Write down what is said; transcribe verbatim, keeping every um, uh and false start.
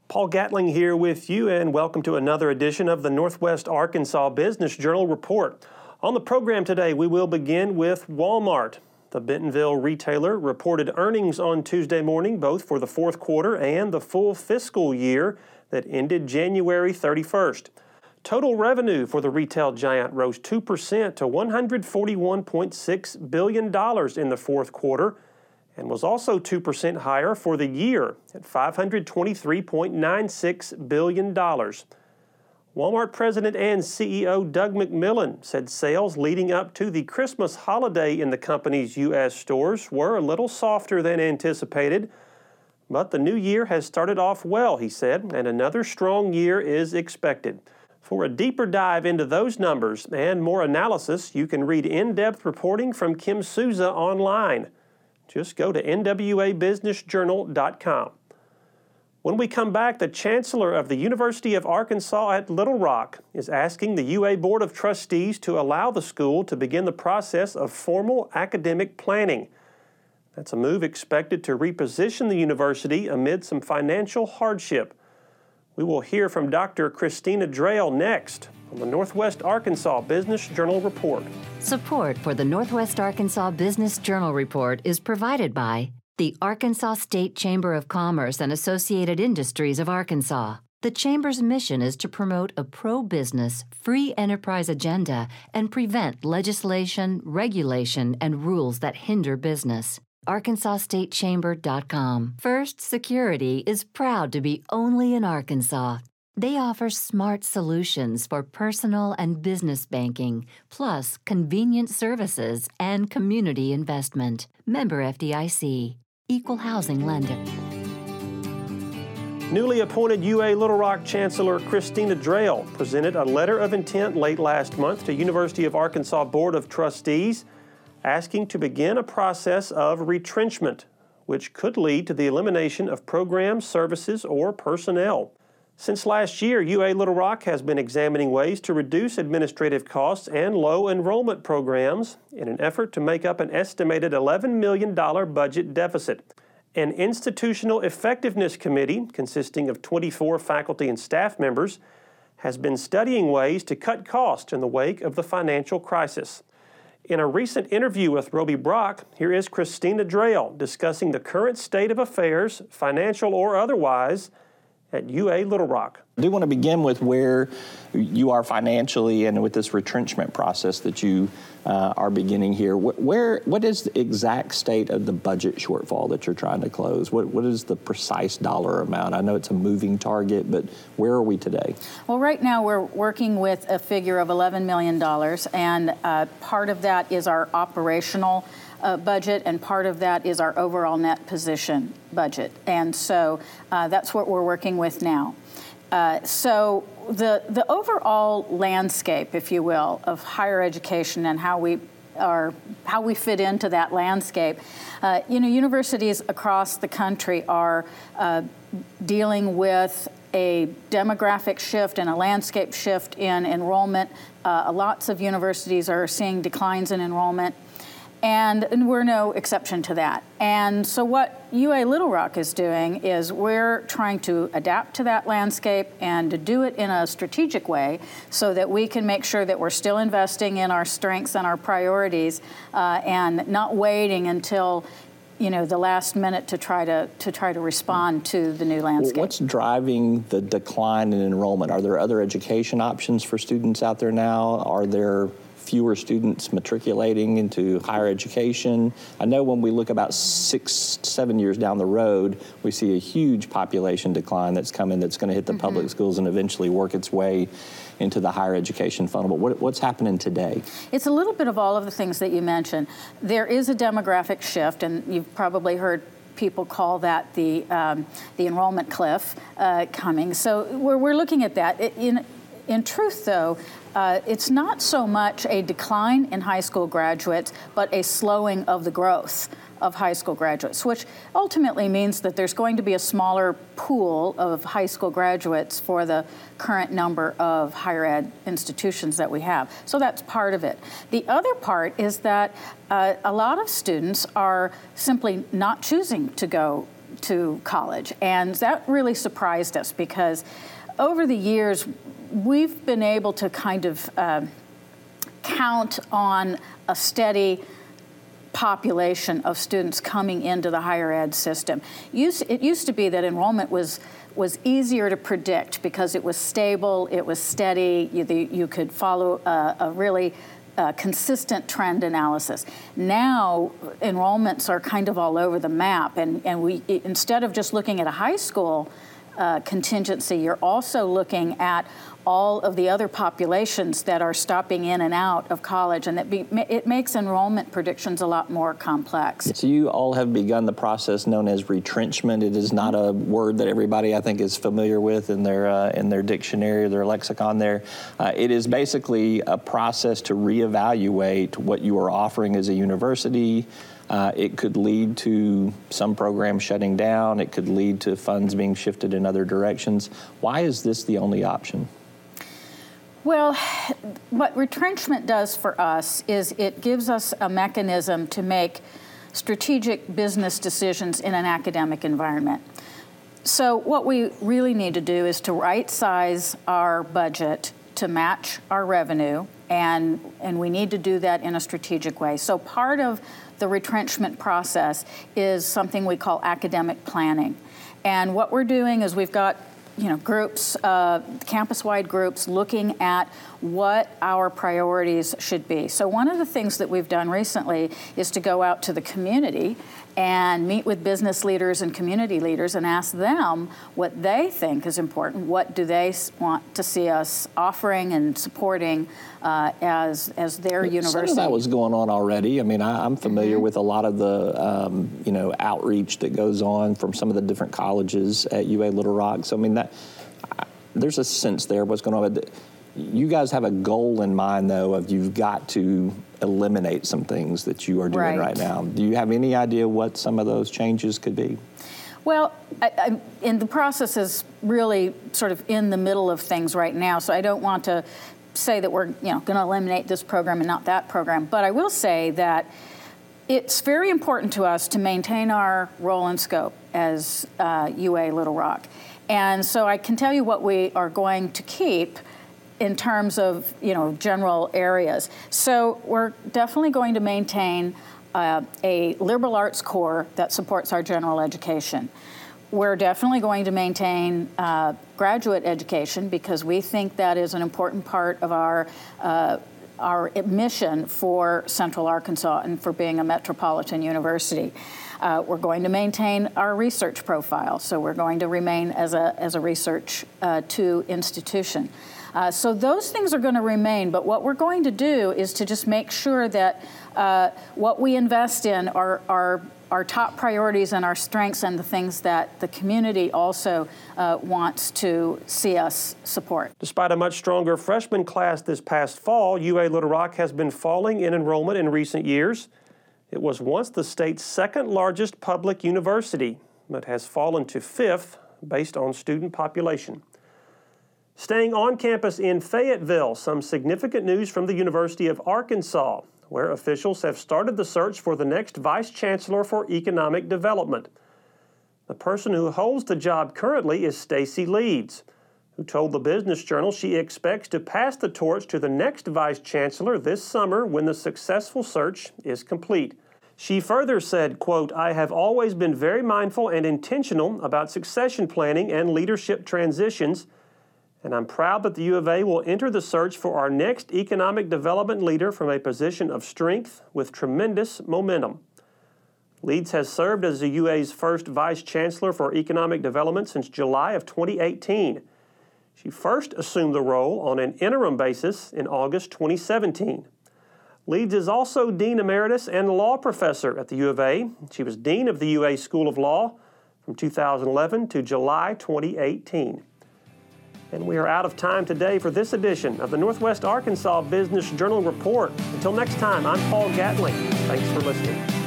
Paul Gatling here with you, and welcome to another edition of the Northwest Arkansas Business Journal Report. On the program today, we will begin with Walmart. The Bentonville retailer reported earnings on Tuesday morning, both for the fourth quarter and the full fiscal year that ended January thirty-first. Total revenue for the retail giant rose two percent to one hundred forty-one point six billion dollars in the fourth quarter, and was also two percent higher for the year at five hundred twenty-three point nine six billion dollars. Walmart President and C E O Doug McMillon said sales leading up to the Christmas holiday in the company's U S stores were a little softer than anticipated, but the new year has started off well, he said, and another strong year is expected. For a deeper dive into those numbers and more analysis, you can read in-depth reporting from Kim Souza online. Just go to N W A business journal dot com. When we come back, the Chancellor of the University of Arkansas at Little Rock is asking the U A Board of Trustees to allow the school to begin the process of formal academic planning. That's a move expected to reposition the university amid some financial hardship. We will hear from Doctor Christina Drayle next on the Northwest Arkansas Business Journal Report. Support for the Northwest Arkansas Business Journal Report is provided by the Arkansas State Chamber of Commerce and Associated Industries of Arkansas. The Chamber's mission is to promote a pro-business, free enterprise agenda and prevent legislation, regulation, and rules that hinder business. arkansas state chamber dot com. First Security is proud to be only in Arkansas. They offer smart solutions for personal and business banking, plus convenient services and community investment. Member F D I C. Equal housing lender. Newly appointed U A Little Rock Chancellor Christina Drayle presented a letter of intent late last month to University of Arkansas Board of Trustees asking to begin a process of retrenchment, which could lead to the elimination of programs, services, or personnel. Since last year, U A Little Rock has been examining ways to reduce administrative costs and low enrollment programs in an effort to make up an estimated eleven million dollars budget deficit. An institutional effectiveness committee consisting of twenty-four faculty and staff members has been studying ways to cut costs in the wake of the financial crisis. In a recent interview with Roby Brock, here is Christina Drayle discussing the current state of affairs, financial or otherwise, at U A Little Rock. I do want to begin with where you are financially and with this retrenchment process that you uh, are beginning here. Where, what is the exact state of the budget shortfall that you're trying to close? What, what is the precise dollar amount? I know it's a moving target, but where are we today? Well, right now we're working with a figure of eleven million dollars, and uh, part of that is our operational Uh, budget, and part of that is our overall net position budget. And so uh, that's what we're working with now. Uh, so the the overall landscape, if you will, of higher education and how we are how we fit into that landscape, uh, you know, universities across the country are uh, dealing with a demographic shift and a landscape shift in enrollment. Uh, lots of universities are seeing declines in enrollment. And, and we're no exception to that. And so what U A Little Rock is doing is we're trying to adapt to that landscape and to do it in a strategic way so that we can make sure that we're still investing in our strengths and our priorities uh, and not waiting until you know, the last minute to try to to try to respond to the new landscape. What's driving the decline in enrollment? Are there other education options for students out there now? Are there fewer students matriculating into higher education? I know when we look about six, seven years down the road, we see a huge population decline that's coming that's going to hit the mm-hmm. public schools and eventually work its way into the higher education funnel. But what, what's happening today? It's a little bit of all of the things that you mentioned. There is a demographic shift, and you've probably heard people call that the um, the enrollment cliff uh, coming. So we're, we're looking at that. In, in truth, though, Uh, it's not so much a decline in high school graduates, but a slowing of the growth of high school graduates, which ultimately means that there's going to be a smaller pool of high school graduates for the current number of higher ed institutions that we have. So that's part of it. The other part is that uh, a lot of students are simply not choosing to go to college. And that really surprised us because over the years, we've been able to kind of uh, count on a steady population of students coming into the higher ed system. It used to be that enrollment was was easier to predict because it was stable, it was steady, you, you could follow a, a really uh, consistent trend analysis. Now, enrollments are kind of all over the map, and, and we instead of just looking at a high school uh, contingency, you're also looking at all of the other populations that are stopping in and out of college, and it, be, it makes enrollment predictions a lot more complex. So you all have begun the process known as retrenchment. It is not a word that everybody, I think, is familiar with in their uh, in their dictionary or their lexicon there. Uh, it is basically a process to reevaluate what you are offering as a university. Uh, it could lead to some programs shutting down. It could lead to funds being shifted in other directions. Why is this the only option? Well, what retrenchment does for us is it gives us a mechanism to make strategic business decisions in an academic environment. So what we really need to do is to right-size our budget to match our revenue, and, and we need to do that in a strategic way. So part of the retrenchment process is something we call academic planning. And what we're doing is we've got you know, groups, uh, campus-wide groups looking at what our priorities should be. So one of the things that we've done recently is to go out to the community and meet with business leaders and community leaders and ask them what they think is important. What do they want to see us offering and supporting uh, as as their Some university? Some of that was going on already. I mean, I, I'm familiar mm-hmm. with a lot of the um, you know outreach that goes on from some of the different colleges at U A Little Rock. So I mean, that I, there's a sense there what's going on. You guys have a goal in mind, though, of you've got to eliminate some things that you are doing right, right now. Do you have any idea what some of those changes could be? Well, I, I, and the process is really sort of in the middle of things right now, so I don't want to say that we're you know going to eliminate this program and not that program. But I will say that it's very important to us to maintain our role and scope as uh, U A Little Rock. And so I can tell you what we are going to keep in terms of, you know, general areas. So we're definitely going to maintain uh, a liberal arts core that supports our general education. We're definitely going to maintain uh, graduate education because we think that is an important part of our uh, our mission for Central Arkansas and for being a metropolitan university. Uh, we're going to maintain our research profile, so we're going to remain as a as a research uh, two institution. Uh, so those things are going to remain, but what we're going to do is to just make sure that uh, what we invest in are, are our top priorities and our strengths and the things that the community also uh, wants to see us support. Despite a much stronger freshman class this past fall, U A Little Rock has been falling in enrollment in recent years. It was once the state's second largest public university, but has fallen to fifth based on student population. Staying on campus in Fayetteville, some significant news from the University of Arkansas, where officials have started the search for the next Vice Chancellor for Economic Development. The person who holds the job currently is Stacy Leeds, who told the Business Journal she expects to pass the torch to the next Vice Chancellor this summer when the successful search is complete. She further said, quote, "I have always been very mindful and intentional about succession planning and leadership transitions, and I'm proud that the U of A will enter the search for our next economic development leader from a position of strength with tremendous momentum." Leeds has served as the U A's first Vice Chancellor for Economic Development since July of twenty eighteen. She first assumed the role on an interim basis in August twenty seventeen. Leeds is also Dean Emeritus and Law Professor at the U of A. She was Dean of the U A School of Law from two thousand eleven to July twenty eighteen. And we are out of time today for this edition of the Northwest Arkansas Business Journal Report. Until next time, I'm Paul Gatling. Thanks for listening.